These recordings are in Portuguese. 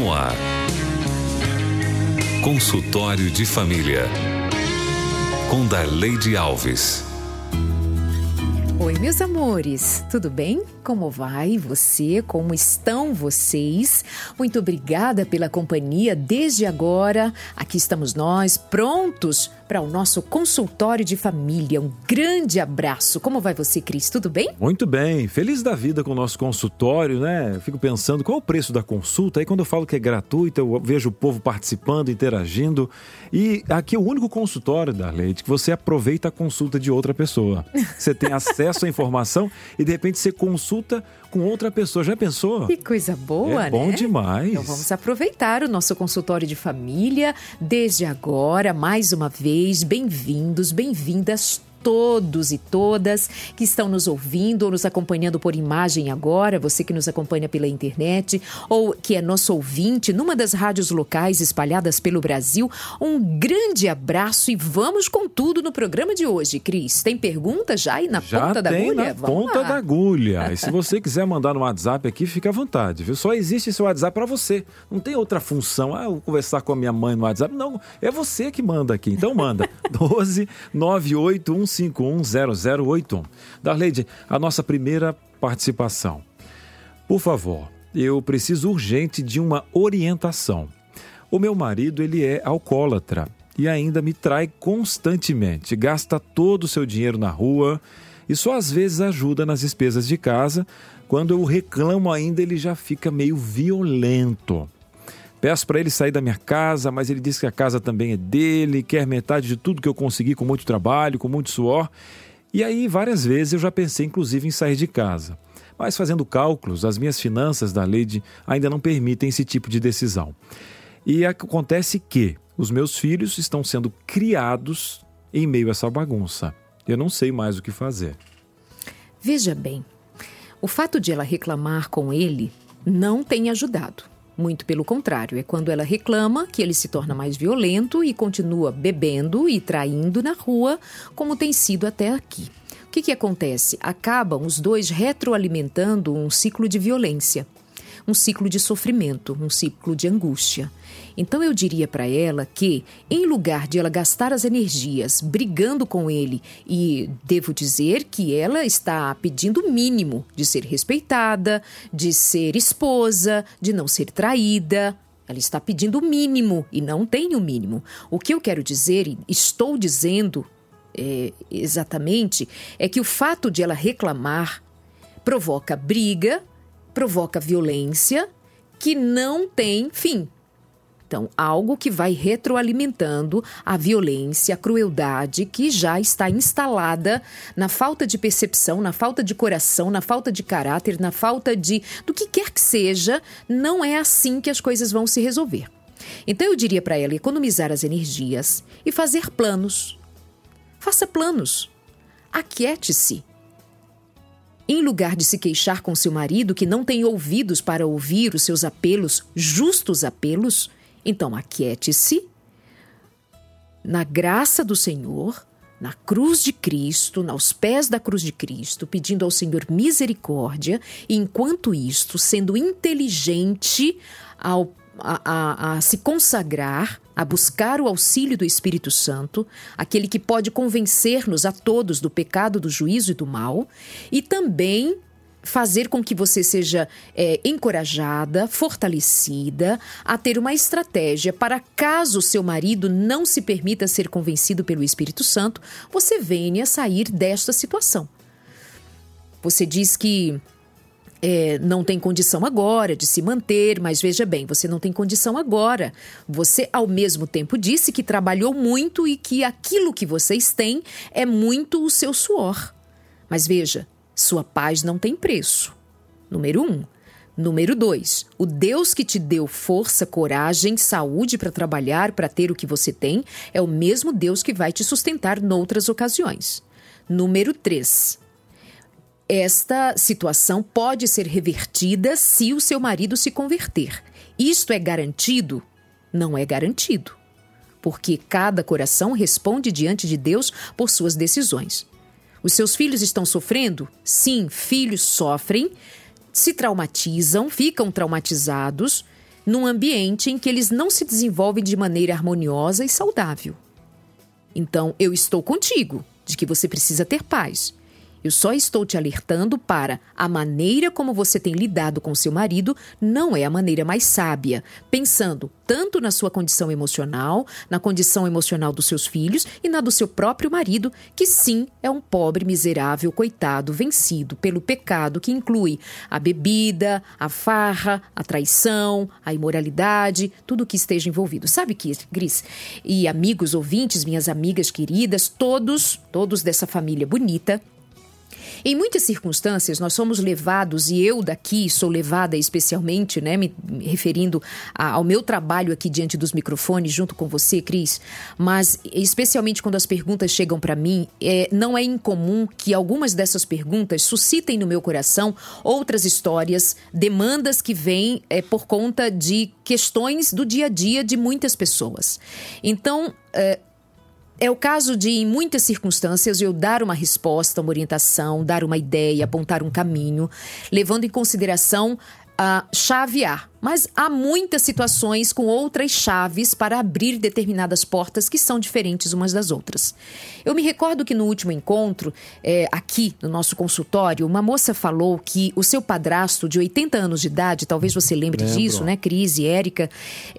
no ar. Consultório de Família, com Darleide Alves. Oi, meus amores, tudo bem? Como vai você? Como estão vocês? Muito obrigada pela companhia desde agora. Aqui estamos nós, prontos para o nosso consultório de família. Um grande abraço. Como vai você, Cris? Tudo bem? Muito bem. Feliz da vida com o nosso consultório, né? Eu fico pensando qual é o preço da consulta. Aí quando eu falo que é gratuita, eu vejo o povo participando, interagindo. E aqui é o único consultório, Darleide, que você aproveita a consulta de outra pessoa. Você tem acesso à informação e de repente você consulta com outra pessoa. Já pensou? Que coisa boa, né? É bom demais. Então vamos aproveitar o nosso consultório de família desde agora, mais uma vez. Bem-vindos, bem-vindas todos e todas que estão nos ouvindo ou nos acompanhando por imagem agora, você que nos acompanha pela internet ou que é nosso ouvinte numa das rádios locais espalhadas pelo Brasil. Um grande abraço e vamos com tudo no programa de hoje, Cris. Tem pergunta já aí na ponta da agulha? Já tem na ponta da agulha. E se você quiser mandar no WhatsApp aqui, fica à vontade, viu? Só existe esse WhatsApp para você. Não tem outra função. Eu vou conversar com a minha mãe no WhatsApp. Não, é você que manda aqui. Então manda. 12 98 1510081. Darleide, a nossa primeira participação. Por favor, eu preciso urgente de uma orientação. O meu marido, ele é alcoólatra e ainda me trai constantemente. Gasta todo o seu dinheiro na rua e só às vezes ajuda nas despesas de casa. Quando eu reclamo ainda, ele já fica meio violento. Peço para ele sair da minha casa, mas ele diz que a casa também é dele, quer metade de tudo que eu consegui com muito trabalho, com muito suor. E aí, várias vezes, eu já pensei, inclusive, em sair de casa. Mas fazendo cálculos, as minhas finanças, Darleide, ainda não permitem esse tipo de decisão. E acontece que os meus filhos estão sendo criados em meio a essa bagunça. Eu não sei mais o que fazer. Veja bem, o fato de ela reclamar com ele não tem ajudado. Muito pelo contrário, é quando ela reclama que ele se torna mais violento e continua bebendo e traindo na rua, como tem sido até aqui. O que acontece? Acabam os dois retroalimentando um ciclo de violência, um ciclo de sofrimento, um ciclo de angústia. Então eu diria para ela que, em lugar de ela gastar as energias brigando com ele, e devo dizer que ela está pedindo o mínimo de ser respeitada, de ser esposa, de não ser traída. Ela está pedindo o mínimo e não tem o mínimo. O que eu quero dizer, e estou dizendo exatamente, é que o fato de ela reclamar provoca briga, provoca violência que não tem fim. Então, algo que vai retroalimentando a violência, a crueldade que já está instalada na falta de percepção, na falta de coração, na falta de caráter, na falta do que quer que seja. Não é assim que as coisas vão se resolver. Então, eu diria para ela economizar as energias e fazer planos. Faça planos. Aquiete-se. Em lugar de se queixar com seu marido que não tem ouvidos para ouvir os seus apelos, justos apelos, então aquiete-se na graça do Senhor, na cruz de Cristo, aos pés da cruz de Cristo, pedindo ao Senhor misericórdia, e enquanto isto, sendo inteligente a se consagrar, a buscar o auxílio do Espírito Santo, aquele que pode convencer-nos a todos do pecado, do juízo e do mal, e também fazer com que você seja encorajada, fortalecida a ter uma estratégia para, caso o seu marido não se permita ser convencido pelo Espírito Santo, você venha sair desta situação. Você diz que não tem condição agora de se manter, mas veja bem, você não tem condição agora. Você, ao mesmo tempo, disse que trabalhou muito e que aquilo que vocês têm é muito o seu suor. Mas veja, sua paz não tem preço. Número 1. Número 2. O Deus que te deu força, coragem, saúde para trabalhar, para ter o que você tem, é o mesmo Deus que vai te sustentar noutras ocasiões. Número 3. Esta situação pode ser revertida se o seu marido se converter. Isto é garantido? Não é garantido. Porque cada coração responde diante de Deus por suas decisões. Os seus filhos estão sofrendo? Sim, filhos sofrem, se traumatizam, ficam traumatizados, num ambiente em que eles não se desenvolvem de maneira harmoniosa e saudável. Então, eu estou contigo, de que você precisa ter paz. Eu só estou te alertando para a maneira como você tem lidado com seu marido não é a maneira mais sábia, pensando tanto na sua condição emocional, na condição emocional dos seus filhos e na do seu próprio marido, que sim, é um pobre, miserável, coitado, vencido pelo pecado que inclui a bebida, a farra, a traição, a imoralidade, tudo o que esteja envolvido. Sabe, Cris? E amigos, ouvintes, minhas amigas queridas, todos dessa família bonita, em muitas circunstâncias, nós somos levados, e eu daqui sou levada especialmente, né, me referindo ao meu trabalho aqui diante dos microfones, junto com você, Cris, mas especialmente quando as perguntas chegam para mim, não é incomum que algumas dessas perguntas suscitem no meu coração outras histórias, demandas que vêm por conta de questões do dia a dia de muitas pessoas. Então, é o caso de, em muitas circunstâncias, eu dar uma resposta, uma orientação, dar uma ideia, apontar um caminho, levando em consideração a chave A. Mas há muitas situações com outras chaves para abrir determinadas portas que são diferentes umas das outras. Eu me recordo que no último encontro, aqui no nosso consultório, uma moça falou que o seu padrasto de 80 anos de idade, talvez você lembre disso, né, Cris e Érica,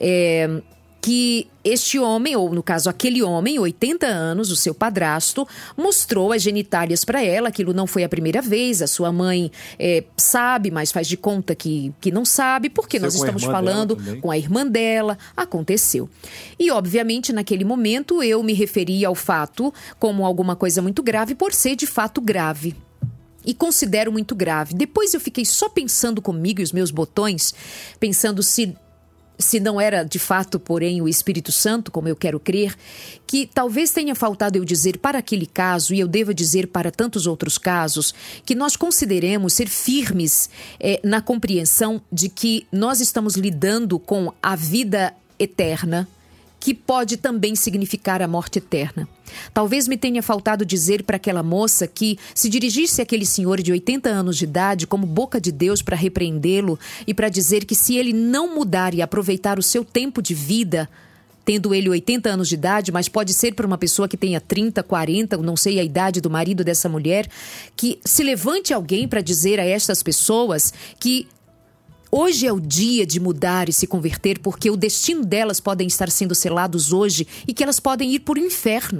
que este homem, ou no caso aquele homem, 80 anos, o seu padrasto, mostrou as genitálias para ela. Aquilo não foi a primeira vez, a sua mãe sabe, mas faz de conta que não sabe, porque nós estamos falando com a irmã dela, aconteceu. E obviamente naquele momento eu me referi ao fato como alguma coisa muito grave, por ser de fato grave. E considero muito grave. Depois eu fiquei só pensando comigo e os meus botões, pensando se não era de fato, porém, o Espírito Santo, como eu quero crer, que talvez tenha faltado eu dizer para aquele caso, e eu devo dizer para tantos outros casos, que nós consideremos ser firmes na compreensão de que nós estamos lidando com a vida eterna, que pode também significar a morte eterna. Talvez me tenha faltado dizer para aquela moça que se dirigisse àquele senhor de 80 anos de idade como boca de Deus para repreendê-lo e para dizer que se ele não mudar e aproveitar o seu tempo de vida, tendo ele 80 anos de idade, mas pode ser para uma pessoa que tenha 30, 40, não sei a idade do marido dessa mulher, que se levante alguém para dizer a estas pessoas que hoje é o dia de mudar e se converter, porque o destino delas podem estar sendo selados hoje e que elas podem ir para o inferno.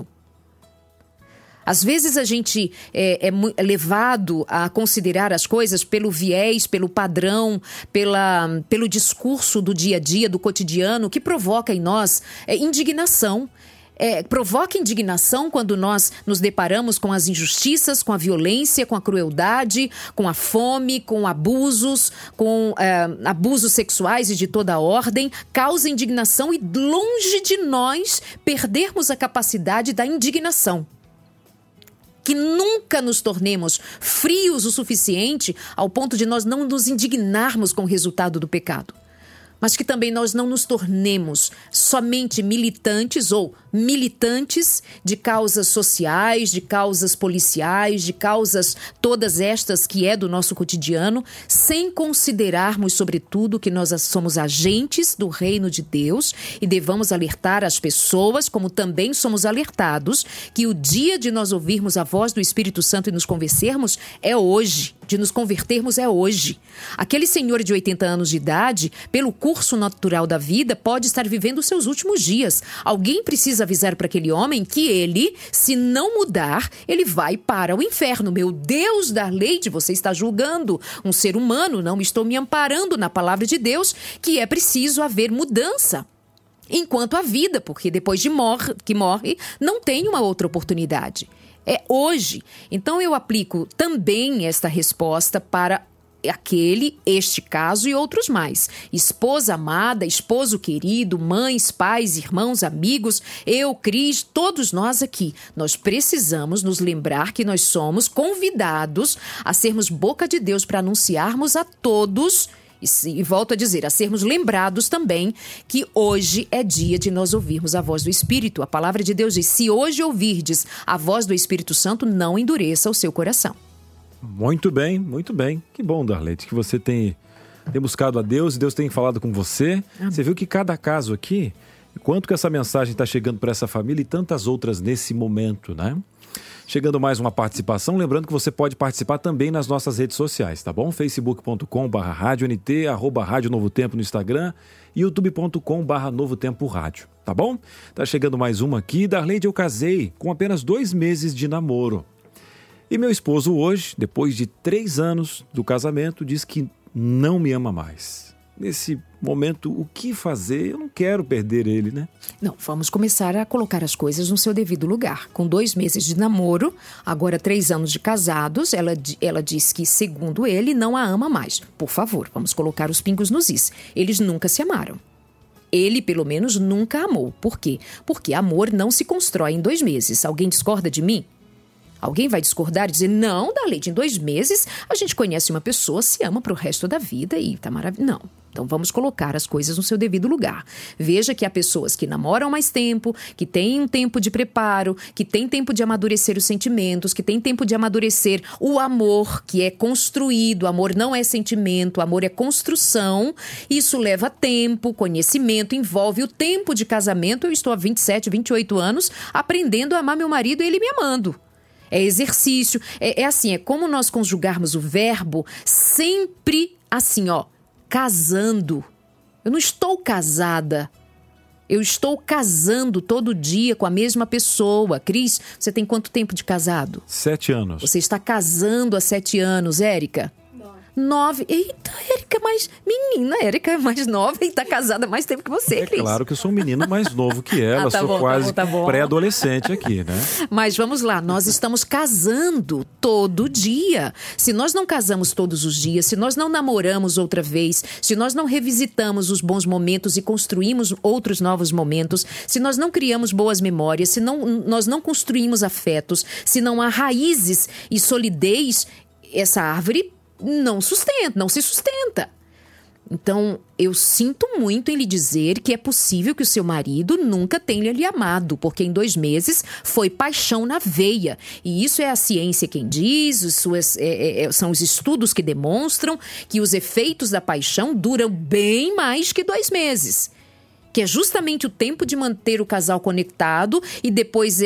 Às vezes a gente é levado a considerar as coisas pelo viés, pelo padrão, pelo discurso do dia a dia, do cotidiano, que provoca em nós indignação. Provoca indignação quando nós nos deparamos com as injustiças, com a violência, com a crueldade, com a fome, com abusos, com abusos sexuais e de toda a ordem. Causa indignação e longe de nós perdermos a capacidade da indignação. Que nunca nos tornemos frios o suficiente ao ponto de nós não nos indignarmos com o resultado do pecado. Mas que também nós não nos tornemos somente militantes ou militantes de causas sociais, de causas policiais, de causas todas estas que é do nosso cotidiano, sem considerarmos, sobretudo, que nós somos agentes do reino de Deus e devamos alertar as pessoas, como também somos alertados, que o dia de nós ouvirmos a voz do Espírito Santo e nos convencermos é hoje. De nos convertermos é hoje. Aquele senhor de 80 anos de idade, pelo curso natural da vida, pode estar vivendo os seus últimos dias. Alguém precisa avisar para aquele homem que ele, se não mudar, ele vai para o inferno. Meu Deus, Darleide, você está julgando um ser humano, não estou me amparando na palavra de Deus, que é preciso haver mudança. Enquanto a vida, porque depois que morre, não tem uma outra oportunidade. É hoje. Então eu aplico também esta resposta para este caso e outros mais. Esposa amada, esposo querido, mães, pais, irmãos, amigos, eu, Cris, todos nós aqui. Nós precisamos nos lembrar que nós somos convidados a sermos boca de Deus para anunciarmos a todos. E volto a dizer, a sermos lembrados também que hoje é dia de nós ouvirmos a voz do Espírito. A palavra de Deus diz, se hoje ouvirdes a voz do Espírito Santo, não endureça o seu coração. Muito bem, muito bem. Que bom, Darleide, que você tem tem buscado a Deus e Deus tem falado com você. Você viu que cada caso aqui, quanto que essa mensagem está chegando para essa família e tantas outras nesse momento, né? Chegando mais uma participação, lembrando que você pode participar também nas nossas redes sociais, tá bom? facebook.com/radioNT, @Rádio Novo Tempo no Instagram e youtube.com/Novo Tempo Rádio, tá bom? Tá chegando mais uma aqui. Darleide, eu casei com apenas 2 meses de namoro. E meu esposo hoje, depois de 3 anos do casamento, diz que não me ama mais. Nesse momento, o que fazer? Eu não quero perder ele, né? Não, vamos começar a colocar as coisas no seu devido lugar. Com 2 meses de namoro, agora 3 anos de casados, ela diz que, segundo ele, não a ama mais. Por favor, vamos colocar os pingos nos is. Eles nunca se amaram. Ele, pelo menos, nunca amou. Por quê? Porque amor não se constrói em 2 meses. Alguém discorda de mim? Alguém vai discordar e dizer, não, Darleide, em 2 meses a gente conhece uma pessoa, se ama pro resto da vida e tá maravilhoso. Não. Então vamos colocar as coisas no seu devido lugar. Veja que há pessoas que namoram mais tempo, que têm um tempo de preparo, que têm tempo de amadurecer os sentimentos, que têm tempo de amadurecer o amor, que é construído. Amor não é sentimento, amor é construção. Isso leva tempo, conhecimento, envolve o tempo de casamento. Eu estou há 27, 28 anos aprendendo a amar meu marido e ele me amando. É exercício, é assim, é como nós conjugarmos o verbo sempre assim, casando. Eu não estou casada, eu estou casando todo dia com a mesma pessoa. Cris, você tem quanto tempo de casado? 7 anos. Você está casando há 7 anos, Érica? 9. Eita, Érica, Érica é mais nova e está casada há mais tempo que você, Cris. É claro que eu sou um menino mais novo que ela, tá sou bom, quase tá bom. pré-adolescente aqui, né? Mas vamos lá, nós estamos casando todo dia. Se nós não casamos todos os dias, se nós não namoramos outra vez, se nós não revisitamos os bons momentos e construímos outros novos momentos, se nós não criamos boas memórias, se nós não construímos afetos, se não há raízes e solidez, essa árvore não se sustenta. Então, eu sinto muito em lhe dizer que é possível que o seu marido nunca tenha lhe amado, porque em 2 meses foi paixão na veia. E isso é a ciência quem diz, são os estudos que demonstram que os efeitos da paixão duram bem mais que 2 meses. Que é justamente o tempo de manter o casal conectado e depois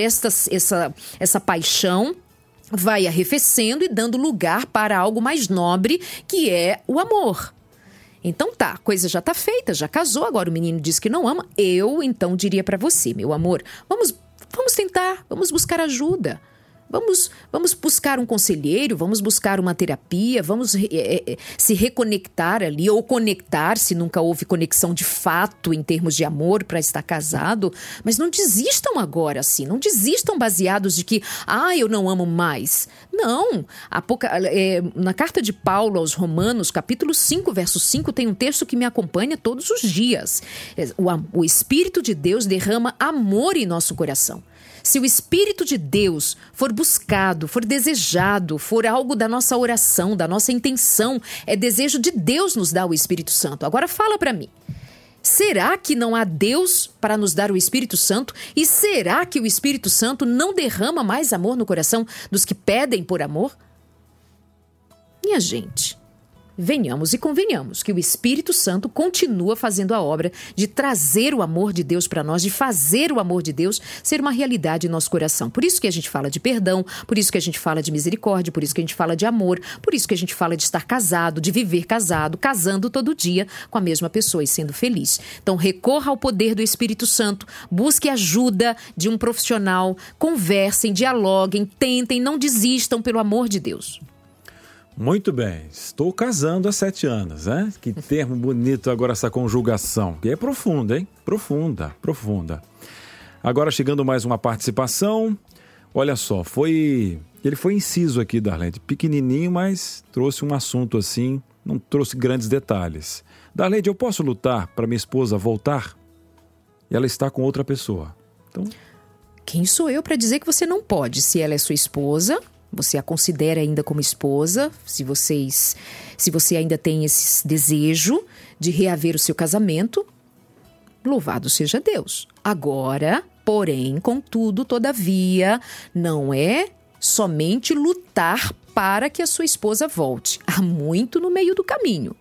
essa paixão vai arrefecendo e dando lugar para algo mais nobre, que é o amor. Então tá, a coisa já tá feita, já casou, agora o menino diz que não ama. Eu, então, diria para você, meu amor, vamos tentar, vamos buscar ajuda. Vamos buscar um conselheiro, vamos buscar uma terapia, vamos se reconectar ali, ou conectar, se nunca houve conexão de fato em termos de amor para estar casado. Mas não desistam agora assim, não desistam baseados de que, eu não amo mais. Não, na carta de Paulo aos Romanos, capítulo 5, verso 5, tem um texto que me acompanha todos os dias. O Espírito de Deus derrama amor em nosso coração. Se o Espírito de Deus for buscado, for desejado, for algo da nossa oração, da nossa intenção, é desejo de Deus nos dar o Espírito Santo. Agora fala para mim, será que não há Deus para nos dar o Espírito Santo? E será que o Espírito Santo não derrama mais amor no coração dos que pedem por amor? Minha gente, venhamos e convenhamos que o Espírito Santo continua fazendo a obra de trazer o amor de Deus para nós, de fazer o amor de Deus ser uma realidade em nosso coração. Por isso que a gente fala de perdão, por isso que a gente fala de misericórdia, por isso que a gente fala de amor, por isso que a gente fala de estar casado, de viver casado, casando todo dia com a mesma pessoa e sendo feliz. Então recorra ao poder do Espírito Santo, busque ajuda de um profissional, conversem, dialoguem, tentem, não desistam, pelo amor de Deus. Muito bem, estou casando há 7 anos, né? Que termo bonito agora essa conjugação, que é profunda, hein? Profunda. Agora chegando mais uma participação, olha só, ele foi inciso aqui, Darleide, pequenininho, mas trouxe um assunto assim, não trouxe grandes detalhes. Darleide, eu posso lutar para minha esposa voltar? E ela está com outra pessoa. Então, quem sou eu para dizer que você não pode? Se ela é sua esposa, você a considera ainda como esposa, se você ainda tem esse desejo de reaver o seu casamento, louvado seja Deus. Agora, porém, contudo, todavia, não é somente lutar para que a sua esposa volte. Há muito no meio do caminho.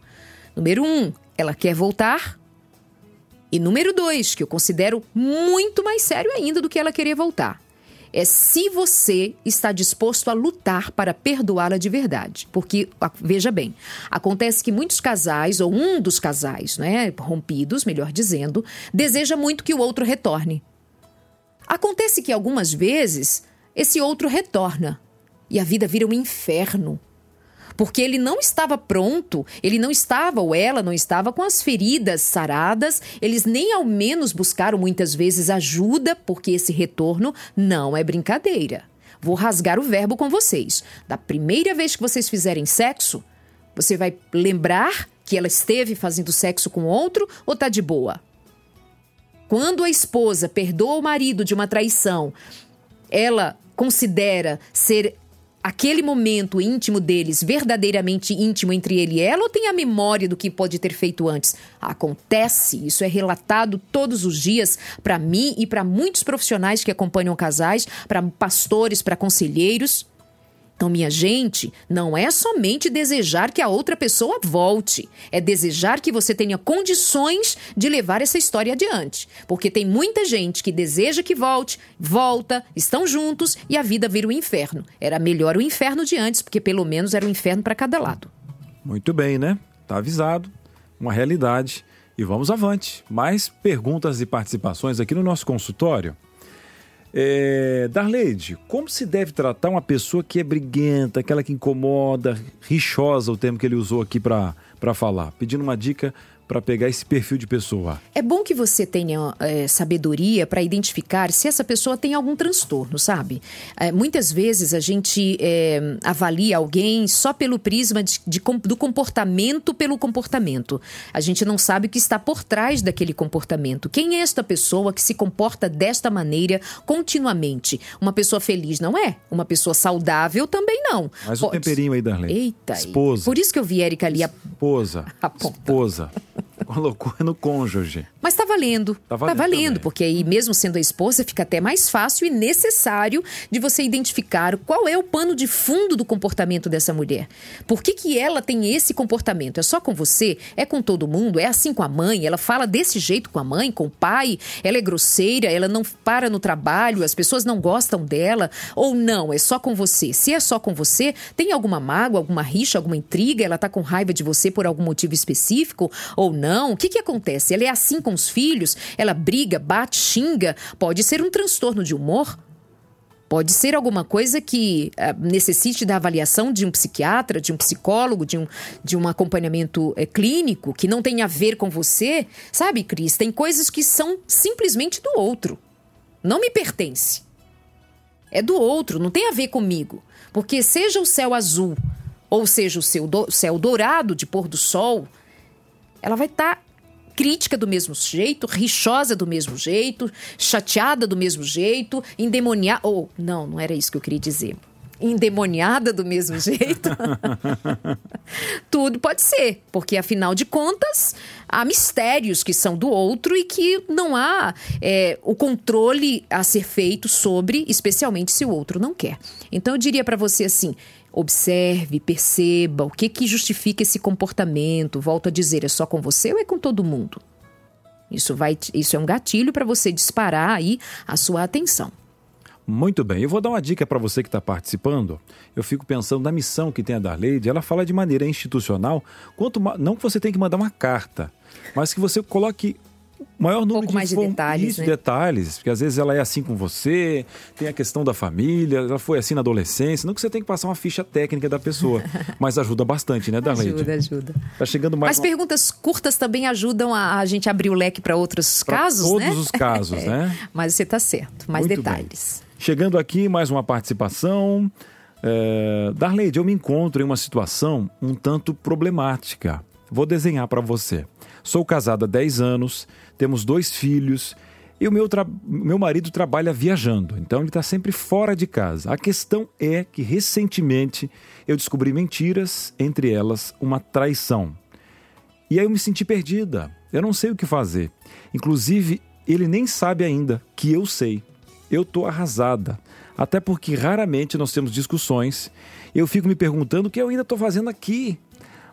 Número 1, ela quer voltar. E número 2, que eu considero muito mais sério ainda do que ela querer voltar, é se você está disposto a lutar para perdoá-la de verdade. Porque, veja bem, acontece que muitos casais, ou um dos casais, né, rompidos, melhor dizendo, deseja muito que o outro retorne. Acontece que algumas vezes esse outro retorna e a vida vira um inferno. Porque ele não estava pronto, ele não estava, ou ela não estava com as feridas saradas, eles nem ao menos buscaram muitas vezes ajuda, porque esse retorno não é brincadeira. Vou rasgar o verbo com vocês. Da primeira vez que vocês fizerem sexo, você vai lembrar que ela esteve fazendo sexo com outro ou tá de boa? Quando a esposa perdoa o marido de uma traição, ela considera ser aquele momento íntimo deles, verdadeiramente íntimo entre ele e ela, ou tem a memória do que pode ter feito antes? Acontece, isso é relatado todos os dias para mim e para muitos profissionais que acompanham casais, para pastores, para conselheiros. Então, minha gente, não é somente desejar que a outra pessoa volte, é desejar que você tenha condições de levar essa história adiante. Porque tem muita gente que deseja que volte, volta, estão juntos e a vida vira um inferno. Era melhor o inferno de antes, porque pelo menos era um inferno para cada lado. Muito bem, né? Tá avisado, uma realidade. E vamos avante. Mais perguntas e participações aqui no nosso consultório. Darleide, como se deve tratar uma pessoa que é briguenta, aquela que incomoda, rixosa, o termo que ele usou aqui para falar, pedindo uma dica para pegar esse perfil de pessoa? É bom que você tenha sabedoria para identificar se essa pessoa tem algum transtorno, sabe? Muitas vezes a gente avalia alguém só pelo prisma do comportamento pelo comportamento. A gente não sabe o que está por trás daquele comportamento. Quem é esta pessoa que se comporta desta maneira continuamente? Uma pessoa feliz não é? Uma pessoa saudável também não. Mas o temperinho aí, Darleide. Eita, esposa. Por isso que eu vi, Érica, ali Esposa. Colocou no cônjuge. Mas tá valendo. Tá valendo, porque aí mesmo sendo a esposa fica até mais fácil e necessário de você identificar qual é o pano de fundo do comportamento dessa mulher. Por que ela tem esse comportamento? É só com você? É com todo mundo? É assim com a mãe? Ela fala desse jeito com a mãe, com o pai? Ela é grosseira? Ela não para no trabalho? As pessoas não gostam dela? Ou não? É só com você? Se é só com você, tem alguma mágoa, alguma rixa, alguma intriga? Ela tá com raiva de você por algum motivo específico? Ou não? O que acontece? Ela é assim com os filhos? Ela briga, bate, xinga? Pode ser um transtorno de humor? Pode ser alguma coisa que necessite da avaliação de um psiquiatra, de um psicólogo, de um acompanhamento clínico, que não tem a ver com você. Sabe, Cris? Tem coisas que são simplesmente do outro. Não me pertence. É do outro, não tem a ver comigo. Porque seja o céu azul, ou seja o céu dourado de pôr do sol, ela vai estar crítica do mesmo jeito, rixosa do mesmo jeito, chateada do mesmo jeito, endemoniada... não era isso que eu queria dizer. Endemoniada do mesmo jeito. Tudo pode ser, porque afinal de contas, há mistérios que são do outro e que não há o controle a ser feito sobre, especialmente se o outro não quer. Então eu diria para você assim... Observe, perceba o que justifica esse comportamento. Volto a dizer, é só com você ou é com todo mundo? Isso é um gatilho para você disparar aí a sua atenção. Muito bem, eu vou dar uma dica para você que está participando. Eu fico pensando na missão que tem a Darleide. Ela fala de maneira institucional, não que você tem que mandar uma carta, mas que você coloque maior número de detalhes, né? Detalhes, porque às vezes ela é assim com você, tem a questão da família, ela foi assim na adolescência, não que você tem que passar uma ficha técnica da pessoa, mas ajuda bastante, né, Darleide? Ajuda. Tá chegando mais mas perguntas curtas também ajudam a gente abrir o leque para outros casos, todos né? Todos os casos, né? Mas você tá certo, mais muito detalhes. Bem. Chegando aqui, mais uma participação. Darleide, eu me encontro em uma situação um tanto problemática. Vou desenhar para você. Sou casada há 10 anos, temos 2 filhos e o meu marido trabalha viajando, então ele está sempre fora de casa. A questão é que recentemente eu descobri mentiras, entre elas uma traição. E aí eu me senti perdida, eu não sei o que fazer. Inclusive, ele nem sabe ainda que eu sei. Eu estou arrasada, até porque raramente nós temos discussões. Eu fico me perguntando o que eu ainda estou fazendo aqui.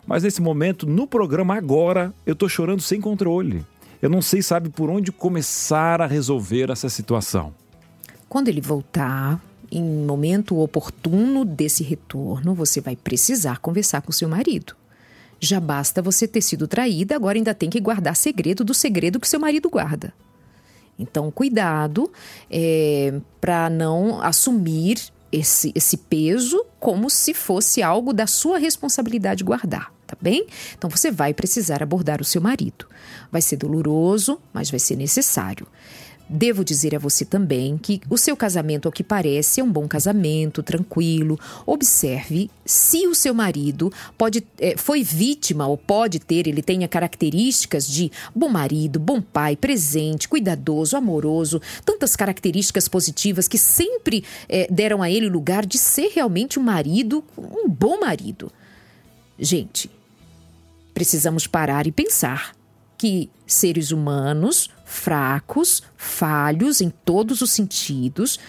Mas nesse momento, no programa agora, eu tô chorando sem controle. Eu não sei, sabe, por onde começar a resolver essa situação. Quando ele voltar, em momento oportuno desse retorno, você vai precisar conversar com seu marido. Já basta você ter sido traída, agora ainda tem que guardar segredo do segredo que seu marido guarda. Então, cuidado para não assumir esse peso como se fosse algo da sua responsabilidade guardar, tá bem? Então, você vai precisar abordar o seu marido. Vai ser doloroso, mas vai ser necessário. Devo dizer a você também que o seu casamento, ao que parece, é um bom casamento, tranquilo. Observe se o seu marido foi vítima ou ele tenha características de bom marido, bom pai, presente, cuidadoso, amoroso, tantas características positivas que sempre deram a ele o lugar de ser realmente um marido, um bom marido. Gente, precisamos parar e pensar que seres humanos fracos, falhos em todos os sentidos,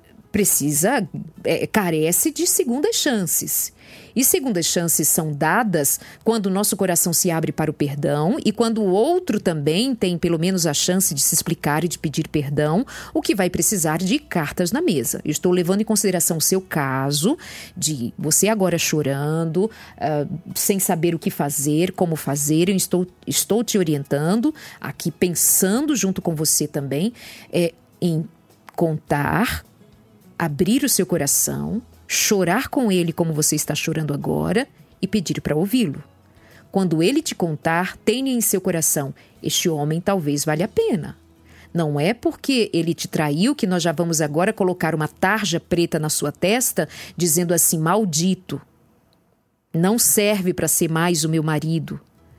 carece de segundas chances. E segundas chances são dadas quando o nosso coração se abre para o perdão e quando o outro também tem pelo menos a chance de se explicar e de pedir perdão, o que vai precisar de cartas na mesa. Eu estou levando em consideração o seu caso, de você agora chorando, sem saber o que fazer, como fazer. Eu estou te orientando, aqui pensando junto com você também, em contar, abrir o seu coração, chorar com ele como você está chorando agora e pedir para ouvi-lo. Quando ele te contar, tenha em seu coração: este homem talvez valha a pena. Não é porque ele te traiu que nós já vamos agora colocar uma tarja preta na sua testa, dizendo assim: maldito, não serve para ser mais o meu marido.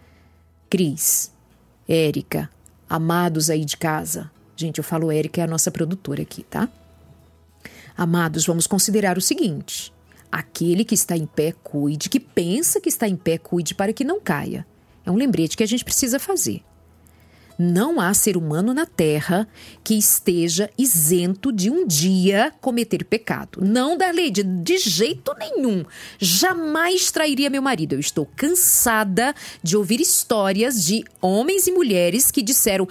Cris, Érica, amados aí de casa. Gente, eu falo Érica, é a nossa produtora aqui, tá? Amados, vamos considerar o seguinte: aquele que está em pé, cuide, que pensa que está em pé, cuide para que não caia. É um lembrete que a gente precisa fazer. Não há ser humano na terra que esteja isento de um dia cometer pecado. Não, Darleide, de jeito nenhum. Jamais trairia meu marido. Eu estou cansada de ouvir histórias de homens e mulheres que disseram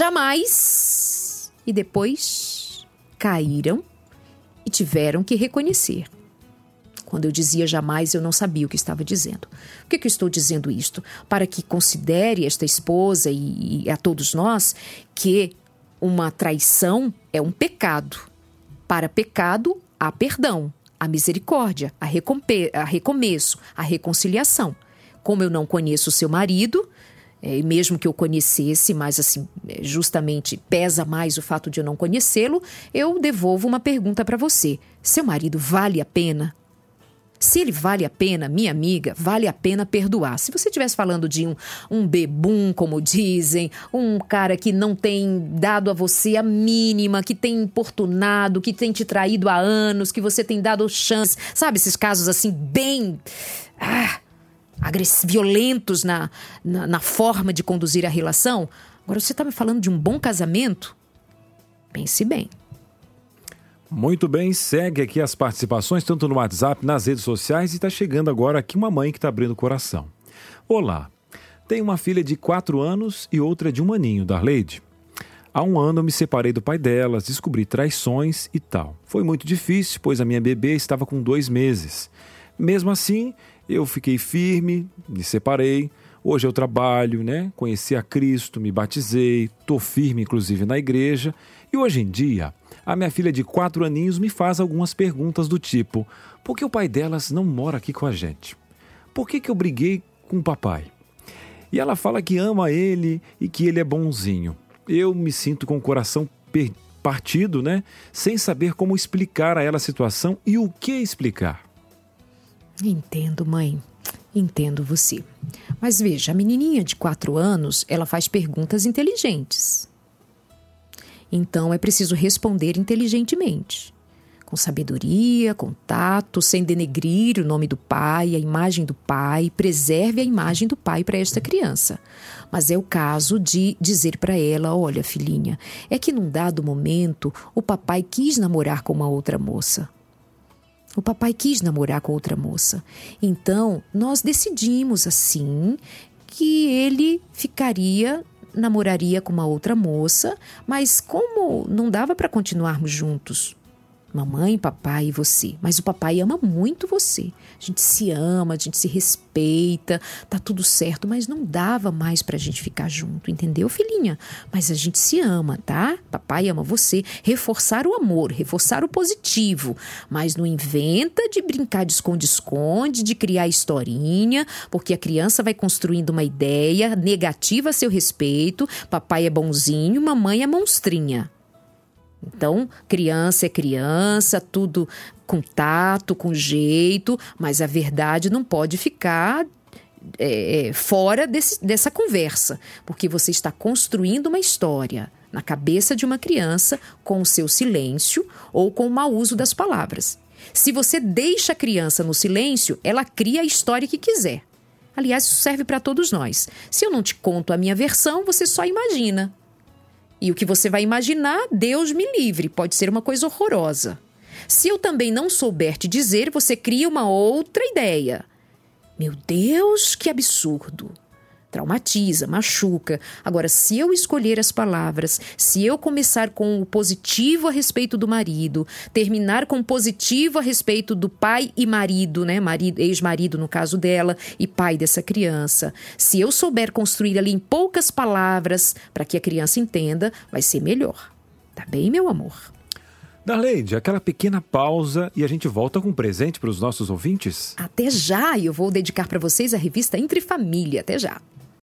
jamais e depois caíram e tiveram que reconhecer. Quando eu dizia jamais, eu não sabia o que estava dizendo. Por que eu estou dizendo isto? Para que considere esta esposa e a todos nós que uma traição é um pecado. Para pecado, há perdão, há misericórdia, há recomeço, há reconciliação. Como eu não conheço o seu marido, e mesmo que eu conhecesse, mas assim, justamente pesa mais o fato de eu não conhecê-lo, eu devolvo uma pergunta para você: seu marido vale a pena? Se ele vale a pena, minha amiga, vale a pena perdoar. Se você estivesse falando de um bebum, como dizem, um cara que não tem dado a você a mínima, que tem importunado, que tem te traído há anos, que você tem dado chance, sabe, esses casos assim bem violentos na forma de conduzir a relação. Agora, você está me falando de um bom casamento? Pense bem. Muito bem, segue aqui as participações, tanto no WhatsApp, nas redes sociais, e está chegando agora aqui uma mãe que está abrindo o coração. Olá, tenho uma filha de 4 anos e outra de 1 aninho, Darleide. Há 1 ano eu me separei do pai delas, descobri traições e tal. Foi muito difícil, pois a minha bebê estava com 2 meses. Mesmo assim, eu fiquei firme, me separei. Hoje eu trabalho, conheci a Cristo, me batizei, estou firme inclusive na igreja. E hoje em dia, a minha filha de 4 aninhos me faz algumas perguntas do tipo: por que o pai delas não mora aqui com a gente? Por que eu briguei com o papai? E ela fala que ama ele e que ele é bonzinho. Eu me sinto com o coração partido, sem saber como explicar a ela a situação e o que explicar. Entendo, mãe. Entendo você. Mas veja, a menininha de 4 anos, ela faz perguntas inteligentes. Então, é preciso responder inteligentemente, com sabedoria, com tato, sem denegrir o nome do pai, a imagem do pai. Preserve a imagem do pai para esta criança. Mas é o caso de dizer para ela: olha, filhinha, é que num dado momento o papai quis namorar com uma outra moça. O papai quis namorar com outra moça. Então, nós decidimos assim que ele namoraria com uma outra moça, mas como não dava para continuarmos juntos, mamãe, papai e você. Mas o papai ama muito você. A gente se ama, a gente se respeita, tá tudo certo, mas não dava mais pra gente ficar junto, entendeu, filhinha? Mas a gente se ama, tá? Papai ama você. Reforçar o amor, reforçar o positivo. Mas não inventa de brincar de esconde-esconde, de criar historinha, porque a criança vai construindo uma ideia negativa a seu respeito. Papai é bonzinho, mamãe é monstrinha. Então, criança é criança, tudo com tato, com jeito, mas a verdade não pode ficar fora dessa conversa, porque você está construindo uma história na cabeça de uma criança com o seu silêncio ou com o mau uso das palavras. Se você deixa a criança no silêncio, ela cria a história que quiser. Aliás, isso serve para todos nós. Se eu não te conto a minha versão, você só imagina. E o que você vai imaginar, Deus me livre, pode ser uma coisa horrorosa. Se eu também não souber te dizer, você cria uma outra ideia. Meu Deus, que absurdo! Traumatiza, machuca. Agora, se eu escolher as palavras, se eu começar com o positivo a respeito do marido, terminar com o positivo a respeito do pai e marido, né? Ex-marido no caso dela e pai dessa criança. Se eu souber construir ali em poucas palavras para que a criança entenda, vai ser melhor. Tá bem, meu amor? Darleide, aquela pequena pausa e a gente volta com um presente para os nossos ouvintes? Até já! E eu vou dedicar para vocês a revista Entre Família. Até já!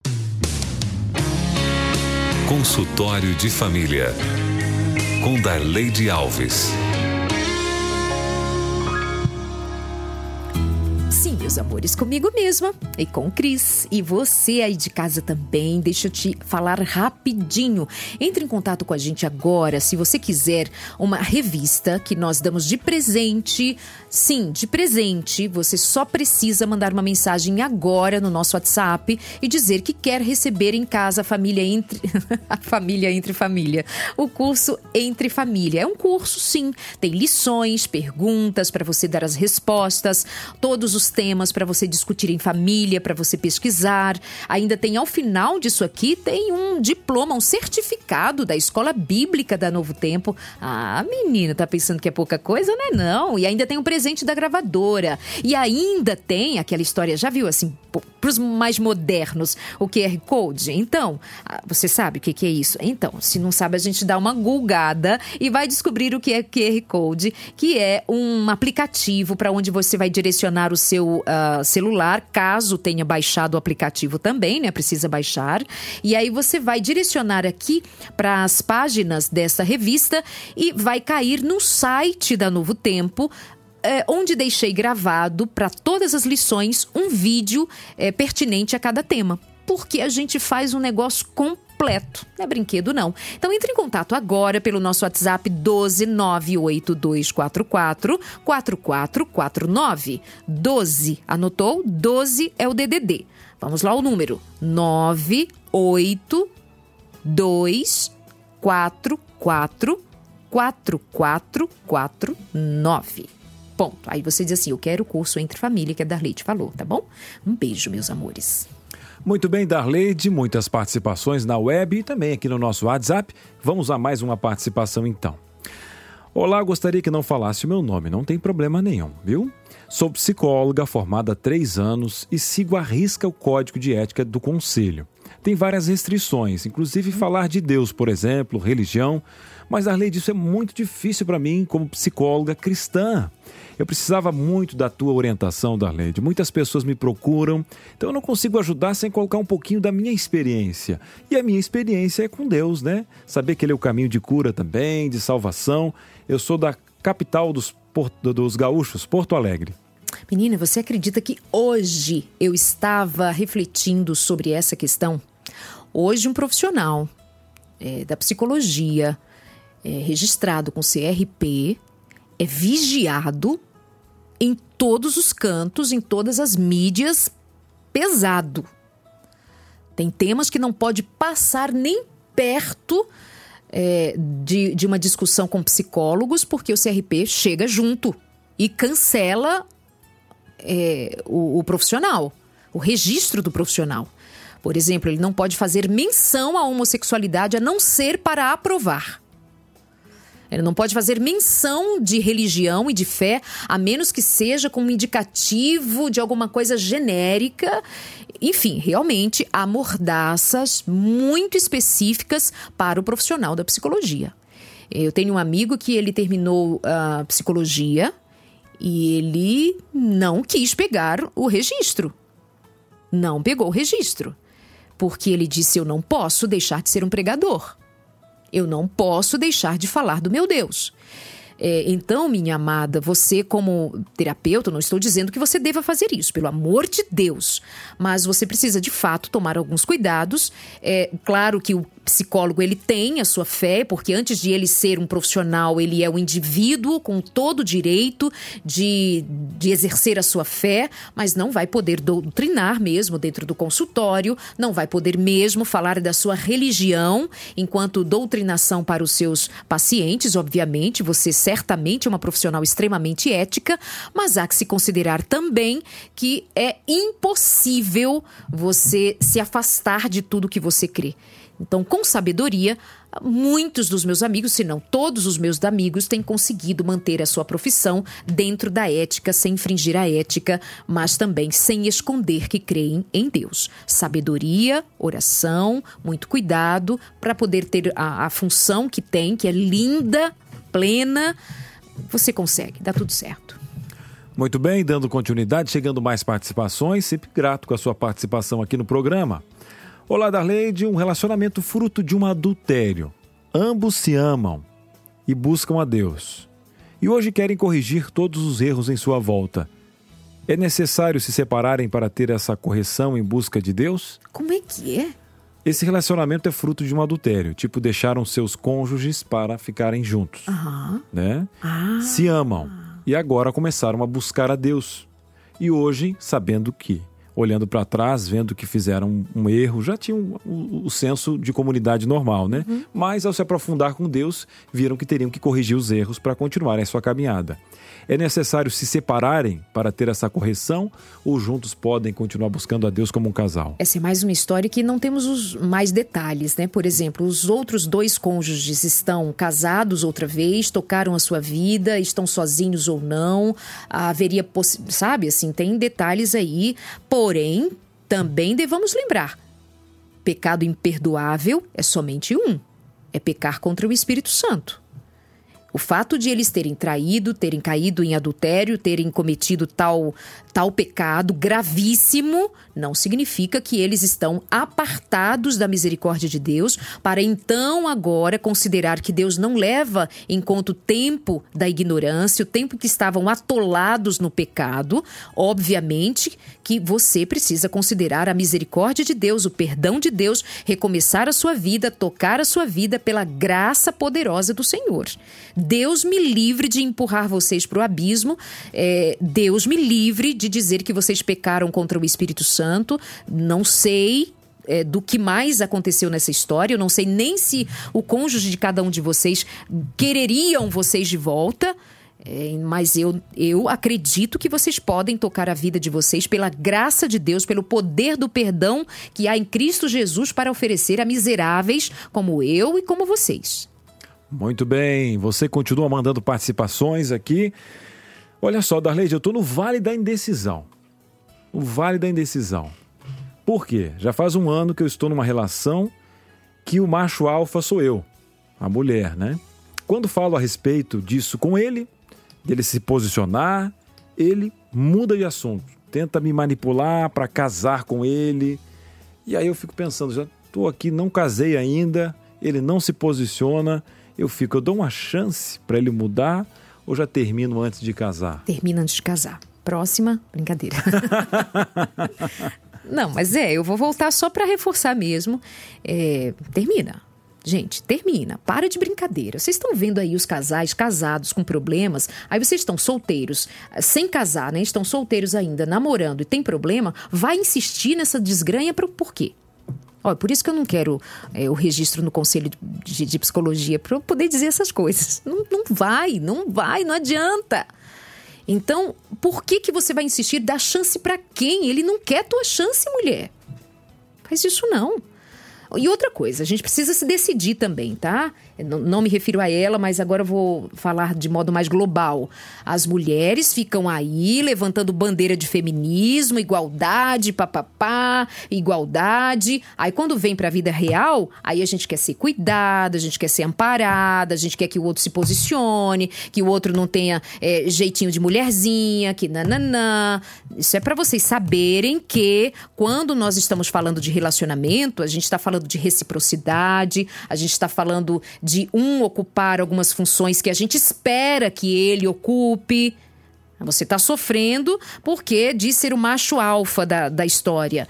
Consultório de Família, com Darleide Alves. Sim, meus amores, comigo mesma e com o Cris. E você aí de casa também, deixa eu te falar rapidinho. Entre em contato com a gente agora, se você quiser uma revista que nós damos de presente. Sim, de presente. Você só precisa mandar uma mensagem agora no nosso WhatsApp e dizer que quer receber em casa a Família Entre Família. O curso Entre Família. É um curso, sim. Tem lições, perguntas para você dar as respostas, todos os temas para você discutir em família, para você pesquisar. Ainda tem, ao final disso aqui, tem um diploma, um certificado da Escola Bíblica da Novo Tempo. Ah, menina, tá pensando que é pouca coisa, né? Não. E ainda tem um presente da gravadora. E ainda tem aquela história, já viu assim, para os mais modernos, o QR Code? Então, você sabe o que é isso? Então, se não sabe, a gente dá uma googada e vai descobrir o que é QR Code, que é um aplicativo para onde você vai direcionar o seu celular, caso tenha baixado o aplicativo também, né? Precisa baixar. E aí você vai direcionar aqui para as páginas dessa revista e vai cair no site da Novo Tempo, onde deixei gravado para todas as lições um vídeo pertinente a cada tema. Porque a gente faz um negócio completo, não é brinquedo não. Então entre em contato agora pelo nosso WhatsApp 12982444449. 12, anotou? 12 é o DDD. Vamos lá o número: 982444449. Ponto. Aí você diz assim: eu quero o curso Entre Família, que a Darleide falou, tá bom? Um beijo, meus amores. Muito bem, Darleide, muitas participações na web e também aqui no nosso WhatsApp. Vamos a mais uma participação então. Olá, gostaria que não falasse o meu nome, não tem problema nenhum, viu? Sou psicóloga, formada há 3 anos e sigo à risca o código de ética do conselho. Tem várias restrições, inclusive falar de Deus, por exemplo, religião. Mas, Darleide, isso é muito difícil para mim como psicóloga cristã. Eu precisava muito da tua orientação, Darleide. Muitas pessoas me procuram, então eu não consigo ajudar sem colocar um pouquinho da minha experiência. E a minha experiência é com Deus, né? Saber que Ele é o caminho de cura também, de salvação. Eu sou da capital dos gaúchos, Porto Alegre. Menina, você acredita que hoje eu estava refletindo sobre essa questão? Hoje um profissional da psicologia, registrado com CRP, é vigiado em todos os cantos, em todas as mídias, pesado. Tem temas que não pode passar nem perto de uma discussão com psicólogos, porque o CRP chega junto. e cancela o profissional, o registro do profissional. Por exemplo, ele não pode fazer menção à homossexualidade a não ser para aprovar. Ele não pode fazer menção de religião e de fé, a menos que seja como indicativo de alguma coisa genérica. Enfim, realmente há mordaças muito específicas para o profissional da psicologia. Eu tenho um amigo que ele terminou a psicologia e ele não quis pegar o registro. Não pegou o registro. Porque ele disse, eu não posso deixar de ser um pregador. Eu não posso deixar de falar do meu Deus. Então, minha amada, você como terapeuta, não estou dizendo que você deva fazer isso, pelo amor de Deus. Mas você precisa, de fato, tomar alguns cuidados. Claro que o psicólogo, ele tem a sua fé, porque antes de ele ser um profissional, ele é um indivíduo com todo o direito de exercer a sua fé, mas não vai poder doutrinar mesmo dentro do consultório, não vai poder mesmo falar da sua religião enquanto doutrinação para os seus pacientes. Obviamente, você certamente é uma profissional extremamente ética, mas há que se considerar também que é impossível você se afastar de tudo que você crê. Então, com sabedoria, muitos dos meus amigos, se não todos os meus amigos, têm conseguido manter a sua profissão dentro da ética, sem infringir a ética, mas também sem esconder que creem em Deus. Sabedoria, oração, muito cuidado para poder ter a função que tem, que é linda, plena. Você consegue, dá tudo certo. Muito bem, dando continuidade, chegando mais participações, sempre grato com a sua participação aqui no programa. Olá, Darleide, um relacionamento fruto de um adultério. Ambos se amam e buscam a Deus. E hoje querem corrigir todos os erros em sua volta. É necessário se separarem para ter essa correção em busca de Deus? Como é que é? Esse relacionamento é fruto de um adultério. Tipo, deixaram seus cônjuges para ficarem juntos. Né? Se amam. E agora começaram a buscar a Deus. E hoje, sabendo que, olhando para trás, vendo que fizeram um erro, já tinham o senso de comunidade normal, né? Mas ao se aprofundar com Deus, viram que teriam que corrigir os erros para continuarem a sua caminhada. É necessário se separarem para ter essa correção ou juntos podem continuar buscando a Deus como um casal? Essa é mais uma história que não temos os mais detalhes, né? Por exemplo, os outros dois cônjuges estão casados outra vez, tocaram a sua vida, estão sozinhos ou não, haveria, sabe, assim, tem detalhes aí, porém, também devamos lembrar, pecado imperdoável é somente um, é pecar contra o Espírito Santo. O fato de eles terem traído, terem caído em adultério, terem cometido tal pecado gravíssimo, não significa que eles estão apartados da misericórdia de Deus para então agora considerar que Deus não leva em conta o tempo da ignorância, o tempo que estavam atolados no pecado. Obviamente que você precisa considerar a misericórdia de Deus, o perdão de Deus, recomeçar a sua vida, tocar a sua vida pela graça poderosa do Senhor. Deus me livre de empurrar vocês para o abismo, Deus me livre de dizer que vocês pecaram contra o Espírito Santo. Não sei do que mais aconteceu nessa história, eu não sei nem se o cônjuge de cada um de vocês quereriam vocês de volta, mas eu acredito que vocês podem tocar a vida de vocês pela graça de Deus, pelo poder do perdão que há em Cristo Jesus para oferecer a miseráveis como eu e como vocês. Muito bem, você continua mandando participações aqui. Olha só, Darleide, eu estou no Vale da Indecisão. O Vale da Indecisão. Por quê? Já faz um ano que eu estou numa relação que o macho alfa sou eu, a mulher, né? Quando falo a respeito disso com ele, dele se posicionar, ele muda de assunto. Tenta me manipular para casar com ele. E aí eu fico pensando, já estou aqui, não casei ainda, ele não se posiciona. Eu dou uma chance para ele mudar ou já termino antes de casar? Termina antes de casar. Próxima, brincadeira. Não, mas eu vou voltar só para reforçar mesmo. Termina. Gente, termina. Para de brincadeira. Vocês estão vendo aí os casais casados com problemas. Aí vocês estão solteiros, sem casar, né? Estão solteiros ainda, namorando e tem problema. Vai insistir nessa desgranha por quê? Por isso que eu não quero o registro no Conselho de Psicologia, para eu poder dizer essas coisas. Não vai, não adianta. Então, por que você vai insistir? Dá chance pra quem? Ele não quer tua chance, mulher. Faz isso não. E outra coisa, a gente precisa se decidir também, tá? Não me refiro a ela, mas agora eu vou falar de modo mais global. As mulheres ficam aí levantando bandeira de feminismo, igualdade, papapá, igualdade. Aí quando vem pra vida real, aí a gente quer ser cuidada, a gente quer ser amparada, a gente quer que o outro se posicione, que o outro não tenha jeitinho de mulherzinha, que nananã. Isso é pra vocês saberem que quando nós estamos falando de relacionamento, a gente está falando de reciprocidade, a gente está falando de um ocupar algumas funções que a gente espera que ele ocupe. Você está sofrendo porque diz ser o macho alfa da história.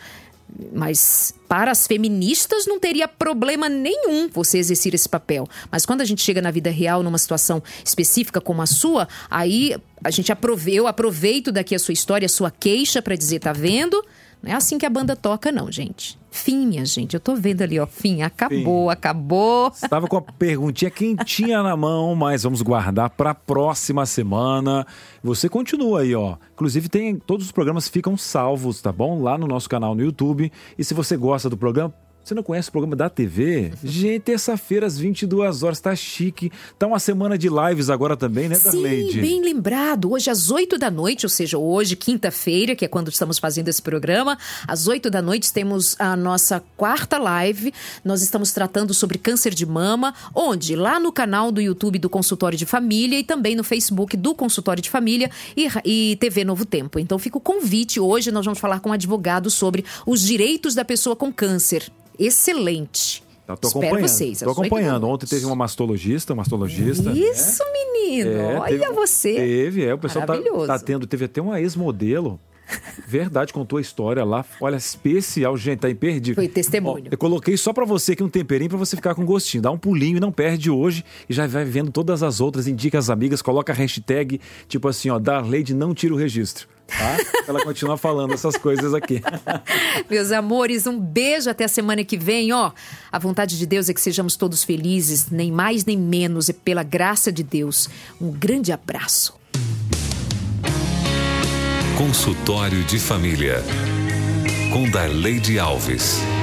Mas para as feministas não teria problema nenhum você exercer esse papel. Mas quando a gente chega na vida real, numa situação específica como a sua, aí eu aproveito daqui a sua história, a sua queixa para dizer, tá vendo? Não é assim que a banda toca, não, gente. Fim, minha gente. Eu tô vendo ali, ó. Fim. Acabou. Estava com a perguntinha quentinha na mão, mas vamos guardar para a próxima semana. Você continua aí, ó. Inclusive, todos os programas ficam salvos, tá bom? Lá no nosso canal no YouTube. E se você gosta do programa... Você não conhece o programa da TV? Gente, terça-feira às 22 horas, tá chique. Tá uma semana de lives agora também, né, Darleide? Sim, bem lembrado. Hoje às 8 da noite, ou seja, hoje, quinta-feira, que é quando estamos fazendo esse programa, às 8 da noite temos a nossa 4ª live. Nós estamos tratando sobre câncer de mama, onde? Lá no canal do YouTube do Consultório de Família e também no Facebook do Consultório de Família e TV Novo Tempo. Então fica o convite. Hoje nós vamos falar com um advogado sobre os direitos da pessoa com câncer. Excelente. Tô acompanhando. Tô acompanhando. Ontem teve uma mastologista. Isso, menino. Olha você. Teve, o pessoal tá tendo. Teve até uma ex-modelo. Verdade, contou a história lá. Olha, especial, gente, tá imperdível. Foi testemunho. Eu coloquei só pra você aqui um temperinho pra você ficar com gostinho. Dá um pulinho e não perde hoje. E já vai vendo todas as outras, indica as amigas, coloca a hashtag, tipo assim, ó, Darleide não tira o registro. Tá? Ela continua falando essas coisas aqui. Meus amores, um beijo até a semana que vem, ó. A vontade de Deus é que sejamos todos felizes, nem mais nem menos, é pela graça de Deus. Um grande abraço. Consultório de Família, com Darleide Alves.